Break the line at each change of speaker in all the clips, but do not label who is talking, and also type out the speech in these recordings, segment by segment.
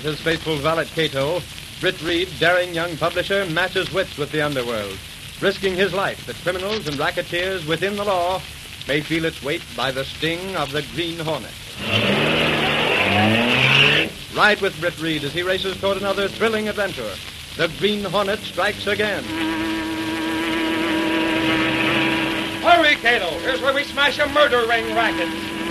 his faithful valet Cato, Britt Reed, daring young publisher, matches wits with the underworld, risking his life that criminals and racketeers within the law may feel its weight by the sting of the Green Hornet. Ride with Britt Reed as he races toward another thrilling adventure. The Green Hornet strikes again.
Hurry, Cato. Here's where we smash a murder ring racket.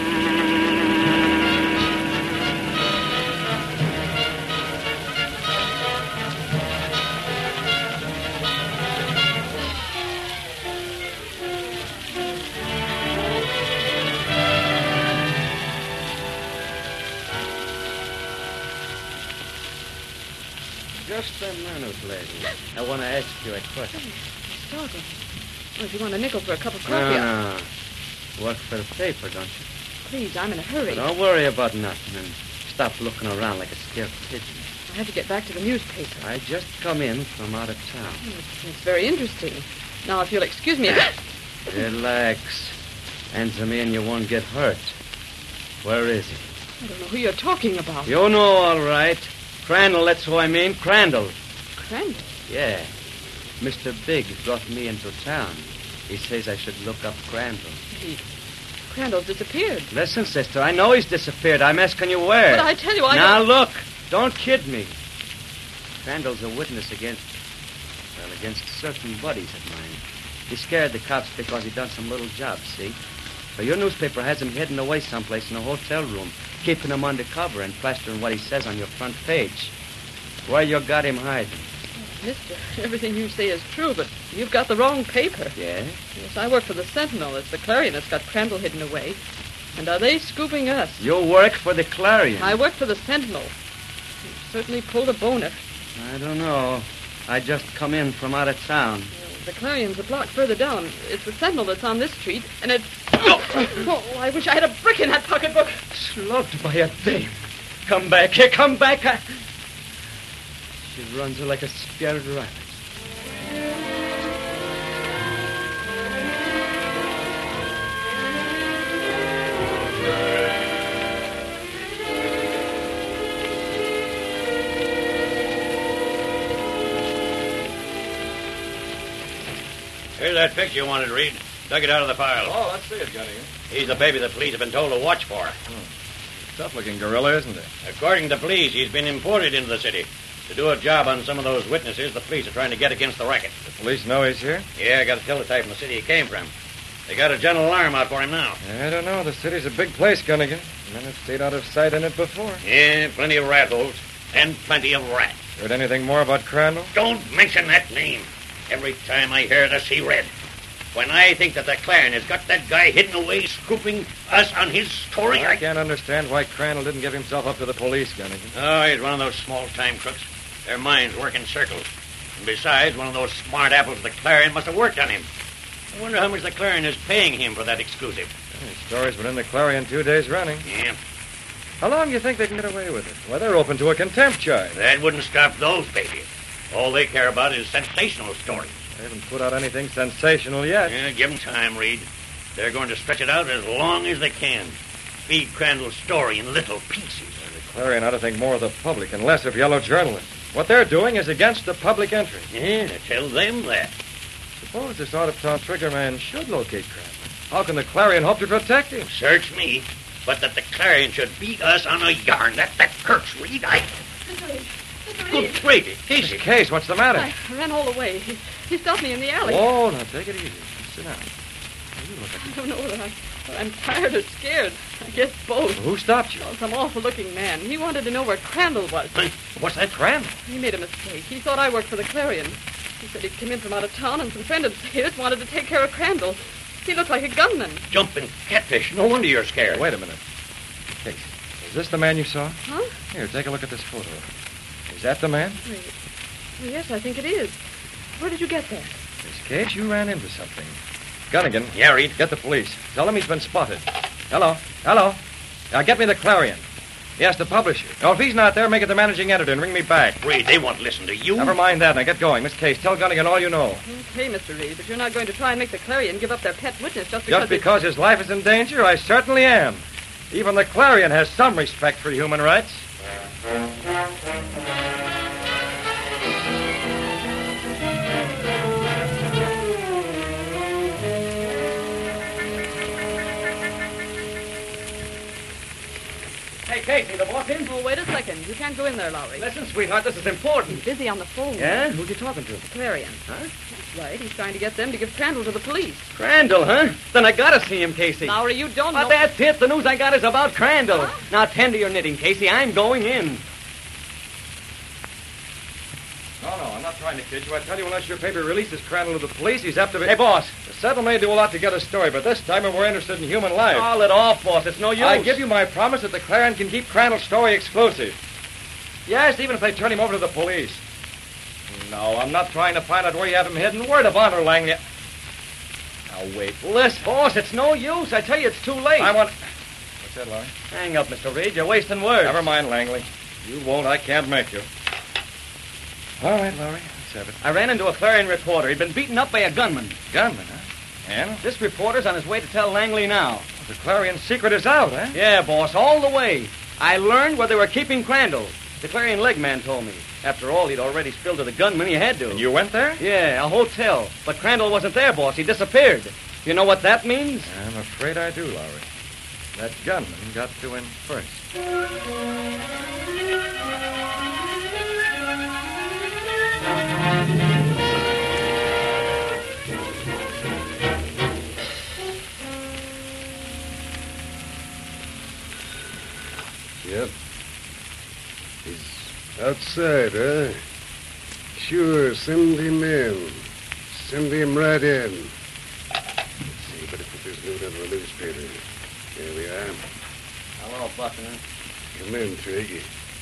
Just a minute, lady. I want to ask you a question.
Startled. Well, if you want a nickel for a cup of coffee...
No. Work for the paper, don't you?
Please, I'm in a hurry.
Don't worry about nothing and stop looking around like a scared pigeon.
I have to get back to the newspaper.
I just come in from out of town.
It's very interesting. Now, if you'll excuse me...
Relax. Answer me and you won't get hurt. Where is he?
I don't know who you're talking about.
You know all right. Crandall, that's who I mean. Crandall.
Crandall?
Yeah. Mr. Big brought me into town. He says I should look up Crandall.
Crandall's disappeared.
Listen, sister, I know he's disappeared. I'm asking you where.
But I tell you, I
Now,
don't...
look. Don't kid me. Crandall's a witness against certain buddies of mine. He scared the cops because he done some little job, see? But your newspaper has him hidden away someplace in a hotel room, keeping him undercover and plastering what he says on your front page. Where you got him hiding?
Mister, everything you say is true, but you've got the wrong paper.
Yeah?
Yes, I work for the Sentinel. It's the Clarion that's got Crandall hidden away. And are they scooping us?
You work for the Clarion?
I work for the Sentinel. You certainly pulled a boner.
I don't know. I just come in from out of town.
The Clarion's a block further down. It's the Sentinel that's on this street, and it's... Oh, I wish I had a brick in that pocketbook.
Slugged by a dame. Come back here, come back. She runs her like a scared rabbit.
Here's that picture you wanted to read. Dug it out of the file.
Oh, let's see it, Gunny.
He's the baby the police have been told to watch for.
Tough-looking gorilla, isn't it?
According to police, he's been imported into the city to do a job on some of those witnesses the police are trying to get against the racket.
The police know he's here?
Yeah, I got a teletype from the city he came from. They got a general alarm out for him now.
I don't know. The city's a big place, Gunnigan. Men have stayed out of sight in it before.
Yeah, plenty of rat holes and plenty of rats.
Heard anything more about Crandall?
Don't mention that name. Every time I hear it, I see red. When I think that the Clarion has got that guy hidden away, scooping us on his story,
I can't understand why Crandall didn't give himself up to the police, Gunnigan.
Oh, he's one of those small-time crooks. Their minds work in circles. And besides, one of those smart apples of the Clarion must have worked on him. I wonder how much the Clarion is paying him for that exclusive.
The story's been in the Clarion 2 days running.
Yeah.
How long do you think they can get away with it? Well, they're open to a contempt charge.
That wouldn't stop those babies. All they care about is sensational stories.
They haven't put out anything sensational yet.
Yeah, give them time, Reed. They're going to stretch it out as long as they can. Feed Crandall's story in little pieces.
The Clarion ought to think more of the public and less of yellow journalists. What they're doing is against the public interest.
Yeah, tell them that.
Suppose this out-of-town trigger man should locate Crandall. How can the Clarion hope to protect him?
Search me. But that the Clarion should beat us on a yarn, that hurts, Reed. Good gravy. Casey.
Case, what's the matter?
I ran all the way. He stopped me in the alley.
Oh, now take it easy. Sit down. You look
I don't know whether I'm tired or scared. I guess both.
Who stopped you?
Oh, some awful-looking man. He wanted to know where Crandall was.
What's that, Crandall?
He made a mistake. He thought I worked for the Clarion. He said he'd come in from out of town, and some friend of his wanted to take care of Crandall. He looked like a gunman.
Jumping catfish. No wonder you're scared.
Wait a minute. Case, is this the man you saw?
Huh?
Here, take a look at this photo. Is that the man?
Wait. Well, yes, I think it is. Where did you get that?
This case, you ran into something. Gunnigan.
Yeah, Reed.
Get the police. Tell them he's been spotted. Hello. Hello. Now, get me the Clarion. Yes, the publisher. Now, if he's not there, make it the managing editor and ring me back.
Reed, they won't listen to you.
Never mind that. Now, get going. Miss Case, tell Gunnigan all you know.
Okay, Mr. Reed, but you're not going to try and make the Clarion give up their pet witness just
Just because his life is in danger? I certainly am. Even the Clarion has some respect for human rights.
Hey, Casey, the boss in?
Oh, wait a second. You can't go in there, Lowry.
Listen, sweetheart, this is important.
He's busy on the phone.
Yeah? Who's he talking to?
The Clarion.
Huh?
That's right. He's trying to get them to give Crandall to the police.
Crandall, huh? Then I gotta see him, Casey.
Lowry, you don't
But
know...
that's it. The news I got is about Crandall.
Huh?
Now tend to your knitting, Casey. I'm going in.
No, I'm not trying to kid you. I tell you, unless your paper releases Crandall to the police, he's apt to be...
Hey, boss.
The Sentinel may do a lot to get a story, but this time we're interested in human life.
Call it off, boss. It's no use.
I give you my promise that the Clarion can keep Crandall's story exclusive. Yes, even if they turn him over to the police. No, I'm not trying to find out where you have him hidden. Word of honor, Langley. Now, wait.
Listen, boss, it's no use. I tell you, it's too late.
I want... What's that, Larry?
Hang up, Mr. Reed. You're wasting words.
Never mind, Langley. You won't. I can't make you. All right, Larry. Let's have it.
I ran into a Clarion reporter. He'd been beaten up by a gunman.
Gunman, huh? And?
This reporter's on his way to tell Langley now.
The Clarion secret is out, huh?
Yeah, boss, all the way. I learned where they were keeping Crandall. The Clarion leg man told me. After all, he'd already spilled to the gunman. He had to.
And you went there?
Yeah, a hotel. But Crandall wasn't there, boss. He disappeared. You know what that means?
I'm afraid I do, Lowry. That gunman got to him first.
Yep. He's outside, huh? Sure, send him in. Send him right in. Let's see, better put this note out of the newspaper. There we are.
Hello, Buckner.
Come in, Triggy.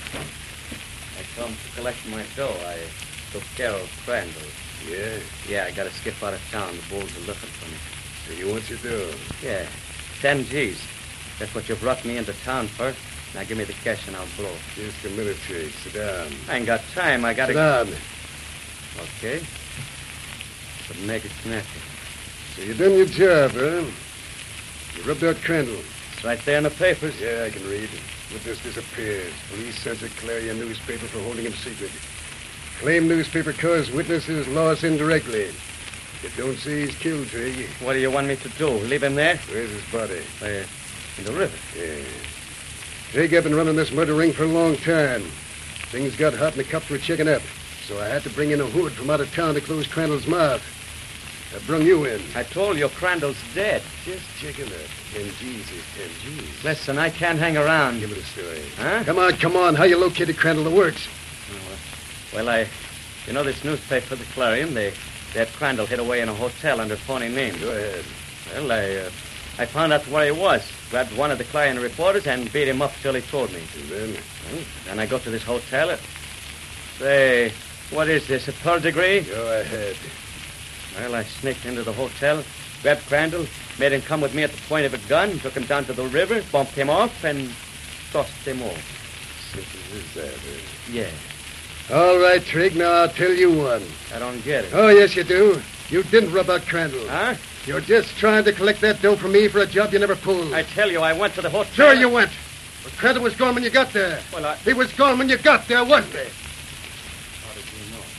I come to collect my dough. I took care of Crandall.
Yeah?
Yeah, I got to skip out of town. The bulls are looking for me.
So you want your dough?
Yeah, 10 G's. That's what you brought me into town for. Now give me the cash and I'll blow.
Just a minute, Trig. Sit down.
I ain't got time. I got
Sit
to...
down.
Okay. But make it snappy.
So you done your job, huh? You rubbed out Crandall.
It's right there in the papers.
Yeah, I can read. Witness disappears. Police censor Clarion newspaper for holding him secret. Claim newspaper caused witnesses loss indirectly. You don't say he's killed, Trig.
What do you want me to do? Leave him there?
Where's his body?
In the river.
Yeah. Trig, I've been running this murder ring for a long time. Things got hot and the cops were checking up. So I had to bring in a hood from out of town to close Crandall's mouth. I brung you in.
I told you Crandall's dead.
Just checking up. 10 G's is 10 G's.
Listen, I can't hang around.
Give me the story.
Huh?
Come on. How you located Crandall? The works.
Well, you know this newspaper, the Clarion, they had Crandall hid away in a hotel under phony names.
Go ahead.
Well, I found out where he was, grabbed one of the Clarion reporters, and beat him up till he told me.
And then?
Well, then I go to this hotel. Say, what is this, a third degree?
Go ahead.
Well, I sneaked into the hotel, grabbed Crandall, made him come with me at the point of a gun, took him down to the river, bumped him off, and tossed him off.
Simple as that, huh?
Yeah,
All right, Trig, now I'll tell you one.
I don't get it.
Oh, yes, you do. You didn't rub out Crandall.
Huh?
You're just trying to collect that dough from me for a job you never pulled.
I tell you, I went to the hotel.
Sure you went. But Crandall was gone when you got there.
Well,
He was gone when you got there, wasn't he?
How did you know?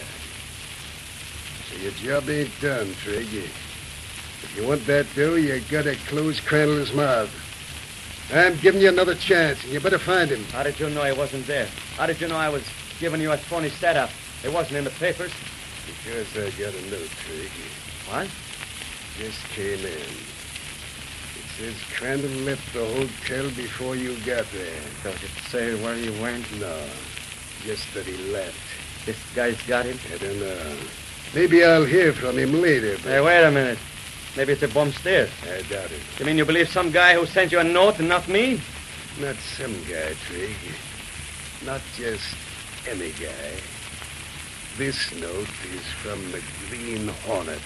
So your job ain't done, Trig. If you want that dough, you gotta close Crandall's mouth. I'm giving you another chance, and you better find him.
How did you know I wasn't there? How did you know I was giving you a phony setup? It wasn't in the papers.
Because I got a note, Trig.
What?
Just came in. It says Crandall left the hotel before you got there.
Does it say where you went?
No, just that he left.
This guy's got him?
I don't know. Maybe I'll hear from him later, but
Hey, wait a minute. Maybe it's a bum stairs.
I doubt it.
You mean you believe some guy who sent you a note and not me?
Not some guy, Trig. Not just any guy. This note is from the Green Hornet.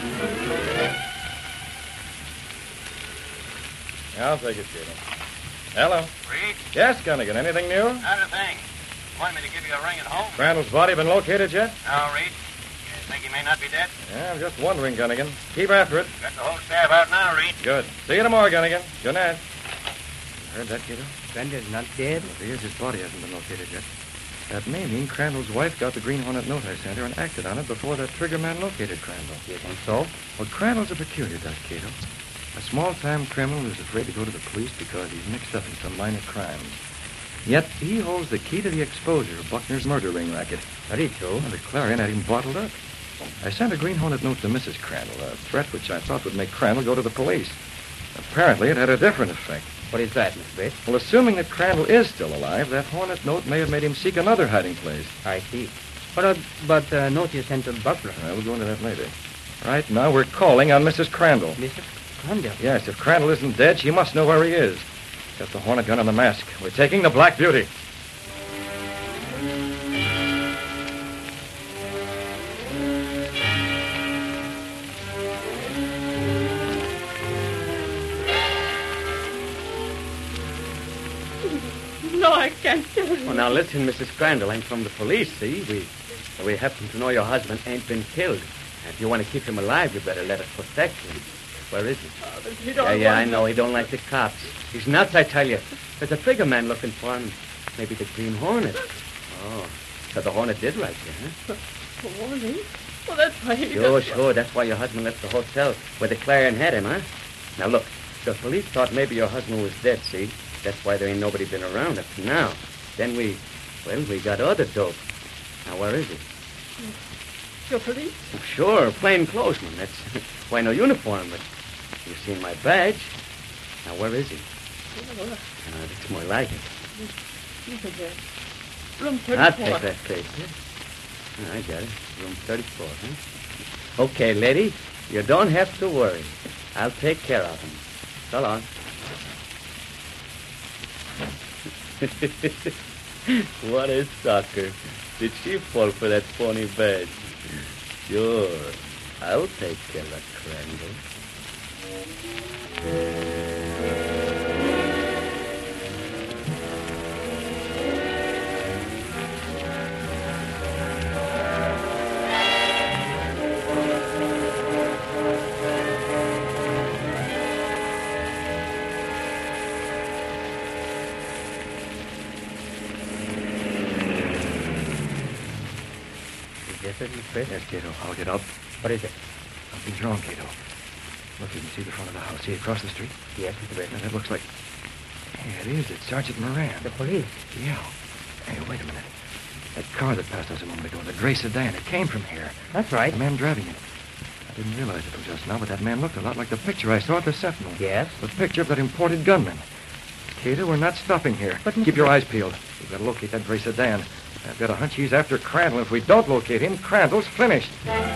I'll take it, Gator. Hello.
Reed,
Yes, Gunnigan. Anything new?
not a thing. Want me to give you a ring at home?
Crandall's body been located yet?
No, Reed. You think he may not be dead?
Yeah, I'm just wondering, Gunnigan. Keep after it.
Got the whole staff out now, Reed.
Good. See you tomorrow, Gunnigan. Good night. Heard that, kiddo?
Crandall's not dead?
If he is, his body hasn't been located yet. That may mean Crandall's wife got the Green Hornet note I sent her and acted on it before that trigger man located Crandall.
You think so?
Well, Crandall's a peculiar duck, Cato. A small-time criminal who's afraid to go to the police because he's mixed up in some minor crimes. Yet he holds the key to the exposure of Buckner's murder ring racket.
Very true.
And the Clarion had him bottled up. I sent a Green Hornet note to Mrs. Crandall, a threat which I thought would make Crandall go to the police. Apparently, it had a different effect.
What is that, Miss Bates?
Well, assuming that Crandall is still alive, that Hornet note may have made him seek another hiding place.
I see. But note you sent to Butler.
We'll go into that later. Right now, we're calling on Mrs. Crandall.
Mrs. Crandall?
Yes, if Crandall isn't dead, she must know where he is. Got the Hornet gun and the mask. We're taking the Black Beauty.
No, I can't tell you.
Well, now listen, Mrs. Crandall. I'm from the police, see? We happen to know your husband ain't been killed. If you want to keep him alive, you better let us protect him. Where is he?
He don't
Yeah, I know. He don't like the cops. He's nuts, I tell you. There's a trigger man looking for him. Maybe the Green Hornet. Oh, so the Hornet did like you, huh?
Warning? Well, that's why he
Sure. That's why your husband left the hotel where the Clarion had him, huh? Now, look. The police thought maybe your husband was dead, see? That's why there ain't nobody been around up to now. Then we got other dope. Now, where is he?
Your police?
Oh, sure, plain clothesman. That's why no uniform, but you've seen my badge. Now, where is he? That's more like it.
Look at that. Room 34.
I'll take that place. Yeah? I got it. Room 34, huh? Okay, lady. You don't have to worry. I'll take care of him. So long. What a sucker. Did she fall for that phony badge? Sure. I'll take care of Crandall.
Yes, Cato. I'll get up.
What is it?
Something's wrong, Cato. Look, you can see the front of the house. See across the street?
Yes, Mr. Bates.
Now, that looks like... Hey, it is. It's Sergeant Moran.
The police.
Yeah. Hey, wait a minute. That car that passed us a moment ago, the gray sedan, it came from here.
That's right.
The man driving it. I didn't realize it was just now, but that man looked a lot like the picture I saw at the Sentinel.
Yes?
The picture of that imported gunman. Cato, we're not stopping here.
But
Keep your eyes peeled. We've got to locate that gray sedan. I've got a hunch he's after Crandall. If we don't locate him, Crandall's finished.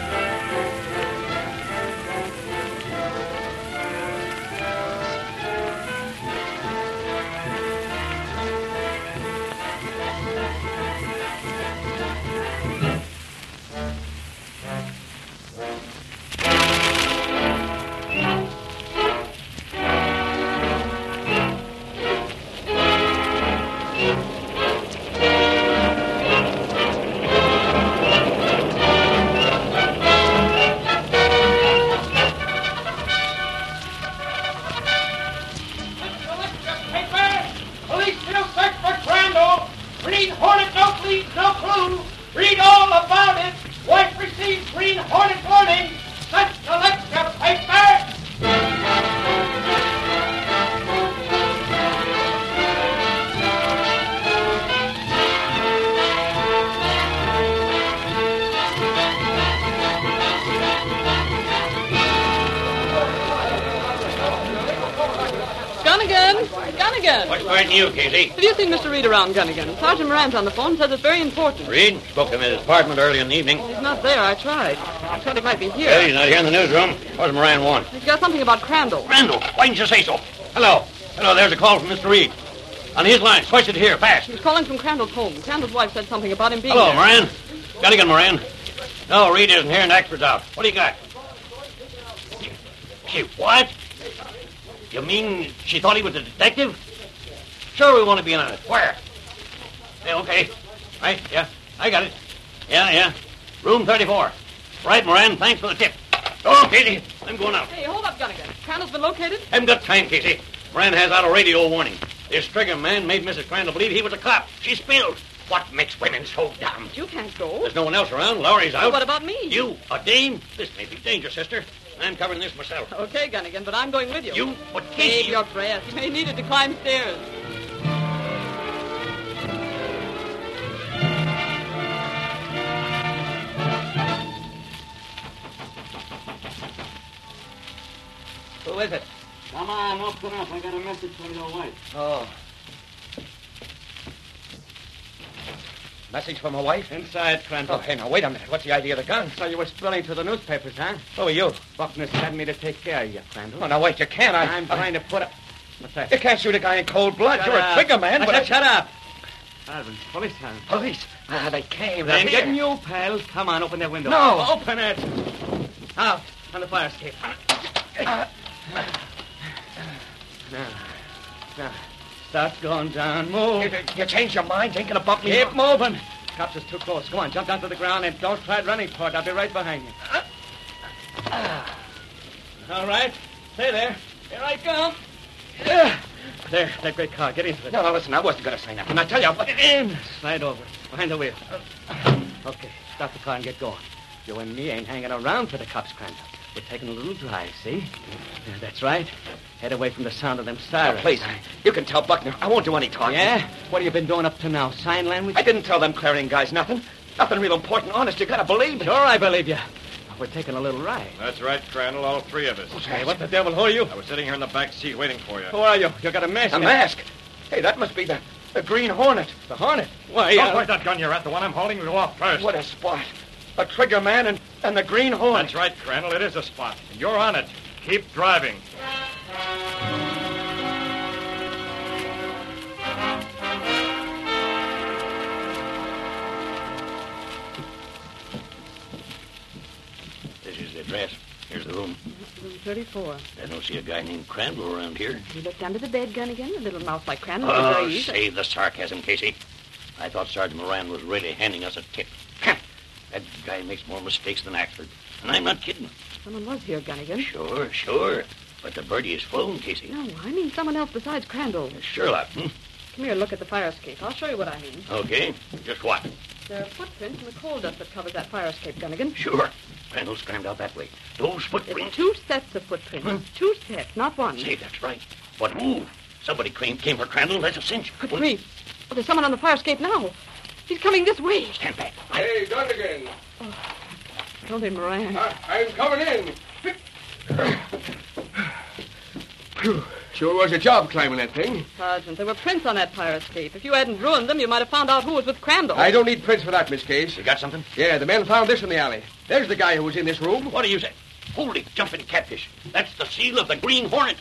Gunnigan!
What's fighting you, Casey?
Have you seen Mr. Reed around, Gunnigan? Sergeant Moran's on the phone, says it's very important.
Reed spoke to him at his apartment early in the evening.
He's not there. I tried. I thought he might be here.
Well, he's not here in the newsroom. What does Moran want?
He's got something about Crandall.
Randall, why didn't you say so? Hello. Hello, there's a call from Mr. Reed. On his line. Switch it here, fast.
He's calling from Crandall's home. Crandall's wife said something about him being
Hello,
there.
Moran. Gunnigan, Moran. No, Reed isn't here and the expert's out. What do you got? She what? You mean she thought he was a detective? Sure, we want to be in on it. Where? Hey, okay. Right, yeah. I got it. Yeah. Room 34. Right, Moran. Thanks for the tip. Oh, Casey, I'm going out.
Hey, hold up, Gunnigan. Crandall's been located?
Haven't got time, Casey. Moran has out a radio warning. This Trigger man made Mrs. Crandall believe he was a cop. She spilled. What makes women so dumb?
You can't go.
There's no one else around. Lowry's out.
Well, what about me?
You, a dame? This may be dangerous, sister. I'm covering this myself.
Okay, Gunnigan, but I'm going with you.
You? But
Save
Casey...
your breath. You may need it to climb stairs.
Who is it?
Come on, open up. I got a message from your wife.
Oh.
Message from my wife?
Inside, Crandall.
Oh, hey, now, wait a minute. What's the idea of the gun?
So you were spilling to the newspapers, huh?
Who are you?
Buckner sent me to take care of you, Crandall.
Oh, now, wait, you can't.
I'm trying to put up... What's that?
You can't shoot a guy in cold blood.
Shut
You're
up.
a trigger man, but...
Shut up. Alvin, police, huh?
Police? They came. They're
I'm
here.
getting you, pal. Come on, open that window.
No.
Open it. Out on the fire escape. Now, start going down. Move.
You changed your mind thinking about me?
Keep moving. Cops is too close. Come on, jump down to the ground and don't try running for it. I'll be right behind you. All right. Stay there. Here I come. There, that great car. Get into it.
No, listen, I wasn't going to say nothing. I tell you...
Get in. Slide over. Behind the wheel. Okay, stop the car and get going. You and me ain't hanging around for the cops, Crandall. We're taking a little drive, see? Yeah, that's right. Head away from the sound of them sirens.
Now, please, you can tell Buckner. I won't do any talking.
Yeah? What have you been doing up to now? Sign language?
I didn't tell them Clarion guys nothing. Nothing real important. Honest, you got to believe me.
Sure, I believe you. We're taking a little ride.
That's right, Crandall, all three of us.
Hey, what the devil? Who are you?
I was sitting here in the back seat waiting for you.
Who are you? You got a mask.
A mask? Hey, that must be the Green Hornet.
The Hornet? Why,
Don't point that gun you're at. The one I'm holding will go off first.
What a spot. A trigger man and the Green Hornet.
That's right, Crandall. It is a spot. And you're on it. Keep driving.
This is the address. Here's the room.
Room 34.
I don't see a guy named Crandall around here.
You looked under the bed, Gunnigan. A little mouth like Crandall. was
Oh,
very easy.
save the sarcasm, Casey. I thought Sergeant Moran was really handing us a tip. That guy makes more mistakes than Axford. And I'm not kidding.
Someone was here, Gunnigan.
Sure. But the birdie is flown, Casey.
No, I mean someone else besides Crandall.
Sherlock,
Come here, look at the fire escape. I'll show you what I mean.
Okay. Just what?
There are footprints in the coal dust that covers that fire escape, Gunnigan.
Sure. Crandall's climbed out that way. Those
It's
footprints.
2 sets of footprints. 2 sets, not one.
Say, that's right. But move. Somebody came for Crandall. That's a cinch.
Good grief. Oh, there's someone on the fire escape now. He's coming this way.
Stand back.
Hey, Gunnigan.
Told him, Moran.
I'm coming in. Phew. Sure was a job climbing that thing.
Sergeant, there were prints on that fire escape. If you hadn't ruined them, you might have found out who was with Crandall.
I don't need prints for that, Miss Case.
You got something?
Yeah, the men found this in the alley. There's the guy who was in this room.
What do you say? Holy jumping catfish. That's the seal of the Green Hornet.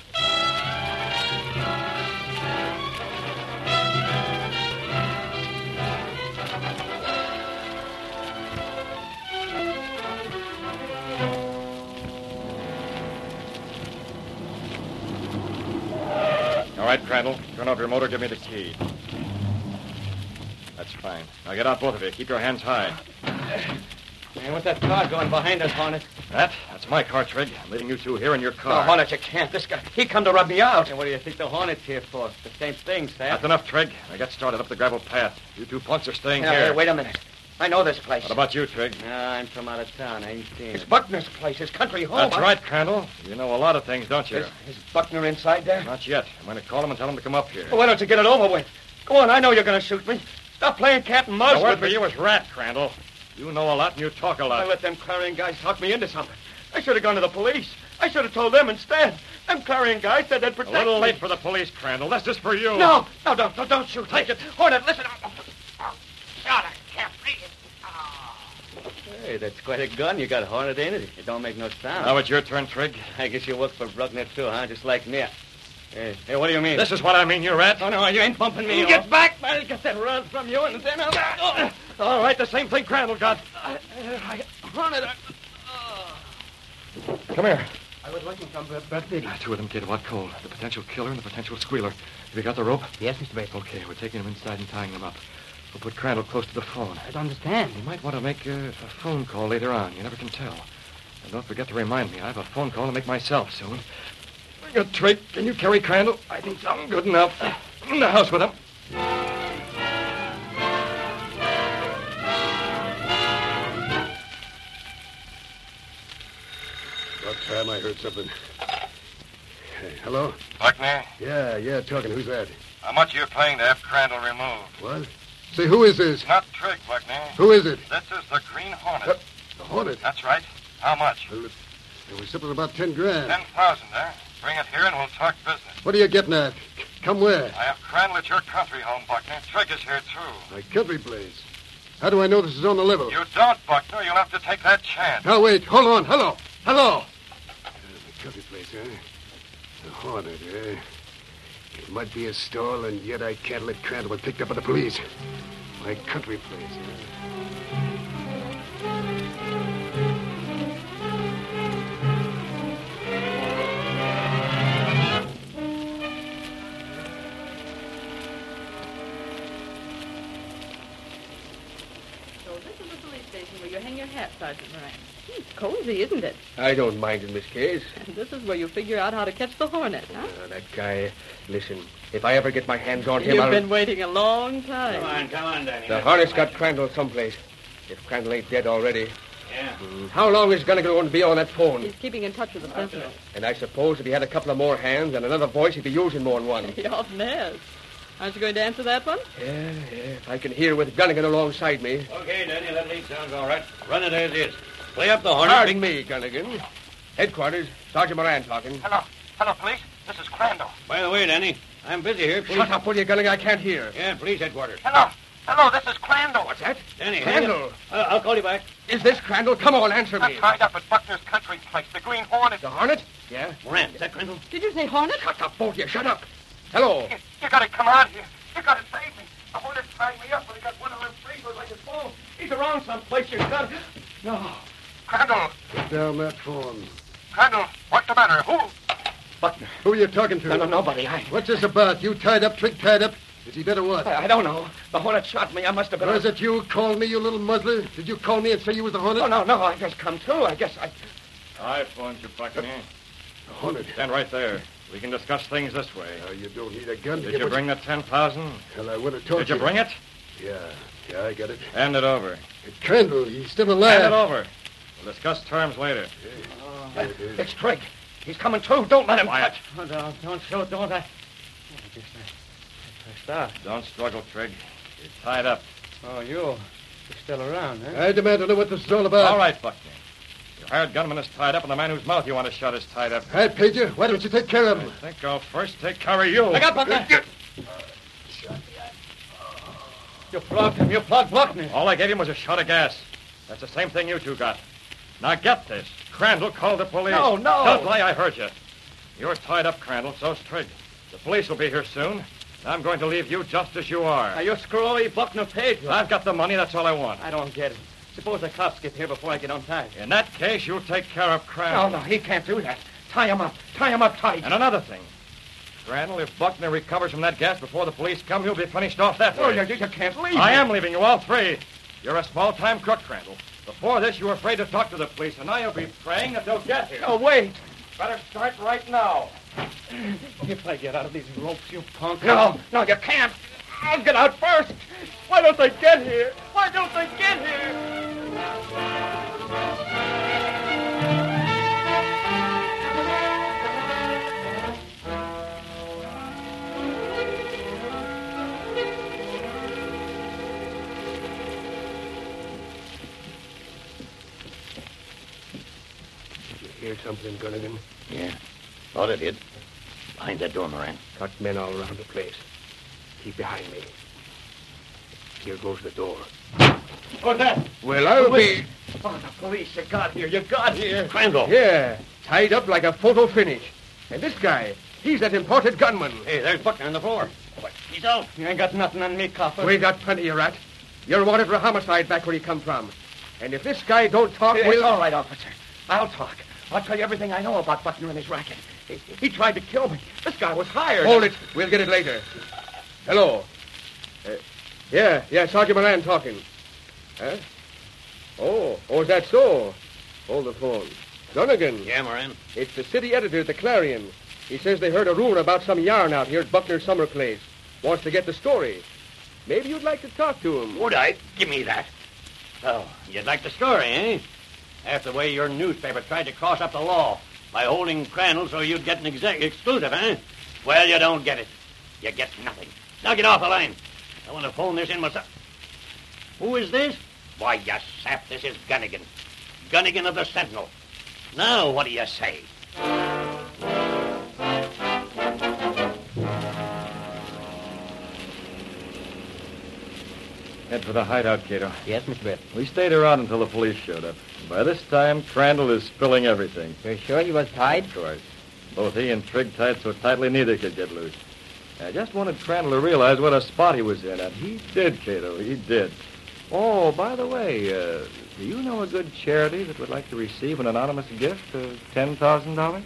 All right, Crandall. Turn off your motor. Give me the key. That's fine. Now get out, both of you. Keep your hands high.
Hey, what's that car going behind us, Hornet?
That's my car, Trig. I'm leaving you two here in your
No,
car.
Hornet, you can't. This guy, he come to rub me out.
Hey, what do you think the Hornet's here for? The same thing, Sam.
That's enough, Trig. I got started up the gravel path. You two punks are staying
Now,
here.
hey, wait a minute. I know this place.
What about you, Trig?
No, I'm from out of town. I ain't seen
It's
him.
Buckner's place, his country home.
That's right, Crandall. You know a lot of things, don't you?
Is Buckner inside there?
Not yet. I'm going to call him and tell him to come up here.
Well, why don't you get it over with? Go on, I know you're going to shoot me. Stop playing cat and mouse
The word
with
for
me.
you is rat, Crandall. You know a lot and you talk a
I
lot.
let them Clarion guys talk me into something. I should have gone to the police. I should have told them instead. Them Clarion guys said they'd
A
protect
little
me.
late for the police, Crandall. That's just for you.
No, don't shoot. Take it. Hornet, listen. God, I can't breathe.
Hey, that's quite a gun you got, Hornet, ain't it? It don't make no sound.
Now it's your turn, Trig.
I guess you work for Bruckner, too, huh? Just like me. Hey, what do you mean?
This is what I mean, you rat.
Oh, no, you ain't bumping me.
Get back!
I'll get that rod from you, and then I'll...
All right, the same thing Crandall got.
Hornet,
Come here.
I was looking for Brett Biggie.
Two of them, kid. What cold? The potential killer and the potential squealer. Have you got the rope?
Yes, Mr. Bates.
Okay, we're taking him inside and tying him up. We'll put Crandall close to the phone.
I don't understand.
You might want to make a phone call later on. You never can tell. And don't forget to remind me. I have a phone call to make myself soon. Trigg, can you carry Crandall? I think I'm good enough. In the house with him.
About time I heard something. Hey, hello?
Buckner,
Yeah, talking. Who's that?
how much are you paying to have Crandall removed?
What? Say, who is this?
Not Trigg, Buckner.
Who is it?
This is the Green Hornet.
The Hornet.
That's right. How much?
Well, there was something about 10 grand.
10,000, eh? Bring it here and we'll talk business.
What are you getting at? Come where?
I have Crandall at your country home, Buckner. Trigg is here, too.
My country place. How do I know this is on the level?
You don't, Buckner. You'll have to take that chance.
Now, wait. Hold on. Hello. The country place, huh? The Hornet, eh? It might be a stall, and yet I can't let Crandall be picked up by the police. My country place, eh?
So this is the police station where you hang your hat, Sergeant Moran. It's cozy, isn't it?
I don't mind it, Miss Case.
And this is where you figure out how to catch the hornet, huh?
That guy, listen, if I ever get my hands on him,
You've
I'll...
been waiting a long time.
Come on, Danny.
The Hornet's got Crandall someplace. If Crandall ain't dead already.
Yeah.
How long is Gunnigan going to be on that phone?
He's keeping in touch with the sentinel.
And I suppose if he had a couple of more hands and another voice, he'd be using more than one.
He often has. Aren't you going to answer that one?
Yeah. If I can hear with Gunnigan alongside me.
Okay, Danny, that lead sounds all right. Run it as is. Play up the Hornet.
Pardon me, Gunnigan. Headquarters, Sergeant Moran talking.
Hello, police. This is Crandall.
By the way, Danny, I'm busy here. Police...
Shut up, will you, Gunnigan? I can't hear.
Yeah, police headquarters.
Hello, this is Crandall.
What's that?
Danny,
Crandall.
I'll call you back.
Is this Crandall? Come on, answer
I'm
me.
tied up at Buckner's country place, the Green Hornet.
The Hornet? Yeah.
Moran, is that Crandall?
Did you say hornet?
Shut up, both of you. Shut up. Hello.
You gotta come out here. You gotta save me. The Hornet tied me up, but he got one of them freezers like his phone. He's around someplace. You got No. Crandall.
Put down that phone.
Crandall, what's the matter? Who?
Buckner.
Who are you talking to?
No, nobody.
What's this about? You tied up, Trigg tied up? Is he dead or what?
I don't know. The Hornet shot me. I must have been...
Or is it you called me, you little muzzler? Did you call me and say you was the Hornet?
No. I just come to. I guess I...
I phoned you, Buckner.
The Hornet.
Stand right there. We can discuss things this way.
You don't need a gun.
Did you bring the 10,000?
Well, I would have told
Did you bring it?
Yeah, I got it.
Hand it over.
It's Crandall. He's still alive.
Hand it over. We'll discuss terms later.
Here it is.
It's Trigg. He's coming too. Don't let him
Quiet.
touch.
Oh, don't shoot, don't I? Stop.
Don't struggle, Trigg. You're tied up.
Oh, you're still around, huh?
I demand to know what this is all about.
All right, Buckner. Your hired gunman is tied up, and the man whose mouth you want to shut is tied up.
All right, Pager. Why don't you take care of him?
I think I'll first take care of you.
Look out, Buckner! You plugged him. You plugged Buckner.
All I gave him was a shot of gas. That's the same thing you two got. Now get this. Crandall called the police.
No.
Don't lie, I heard you. You're tied up, Crandall. So's Trigg. The police will be here soon. I'm going to leave you just as you are.
Now, you screwy Buckner paid you.
I've got the money. That's all I want.
I don't get it. Suppose the cops get here before I get untied.
In that case, you'll take care of Crandall.
No, he can't do that. Tie him up. Tie him up tight.
And another thing. Crandall, if Buckner recovers from that gas before the police come, he'll be finished off that way.
Oh, you can't leave.
I am leaving you, all three. You're a small-time crook, Crandall. Before this, you were afraid to talk to the police, and now you'll be praying that they'll get here.
No, wait.
Better start right now.
If I get out of these ropes, you punk.
No, you can't. I'll get out first. Why don't they get here? Why don't they get here? Hear something, Gunnigan?
Yeah. Thought it did. Behind that door, Moran.
Got men all around the place. Keep behind me. Here goes the door.
What's that?
Well, I'll be...
Oh, the police. You got here. You got here.
Crandall.
Yeah, tied up like a photo finish. And this guy, he's that imported gunman.
Hey, there's Buckner on the floor. What? He's out.
You ain't got nothing on me, copper.
We got plenty, you rat. You're wanted for homicide back where you come from. And if this guy don't talk,
It's
we'll...
all right, officer. I'll talk.
I'll tell you everything I know about Buckner and his racket. He tried to kill me. This guy was hired.
Hold it. We'll get it later. Hello. Yeah, Sergeant Moran talking. Huh? Oh, is that so? Hold the phone. Dunnigan.
Yeah, Moran.
It's the city editor at the Clarion. He says they heard a rumor about some yarn out here at Buckner's summer place. Wants to get the story. Maybe you'd like to talk to him.
Would I? Give me that. So, you'd like the story, eh? After the way your newspaper tried to cross up the law by holding Crandall so you'd get an exclusive, eh? Well, you don't get it. You get nothing. Now get off the line. I want to phone this in myself. Who is this? Why, you sap, this is Gunnigan. Gunnigan of the Sentinel. Now, what do you say?
Head for the hideout, Cato.
Yes, Mr. Brett.
We stayed around until the police showed up. By this time, Crandall is spilling everything.
You're sure he was tied?
Of course. Both he and Trigg tied so tightly neither could get loose. I just wanted Crandall to realize what a spot he was in, and he did, Cato. He did. Oh, by the way, do you know a good charity that would like to receive an anonymous gift of $10,000?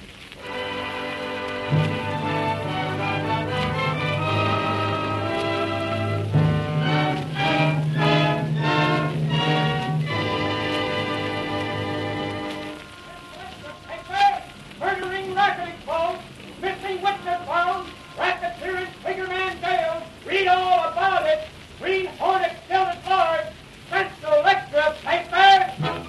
Murdering racket exposed, missing witness found, racketeering Figureman jailed. Read all about it. Green Hornet still at large. Central Extra paper.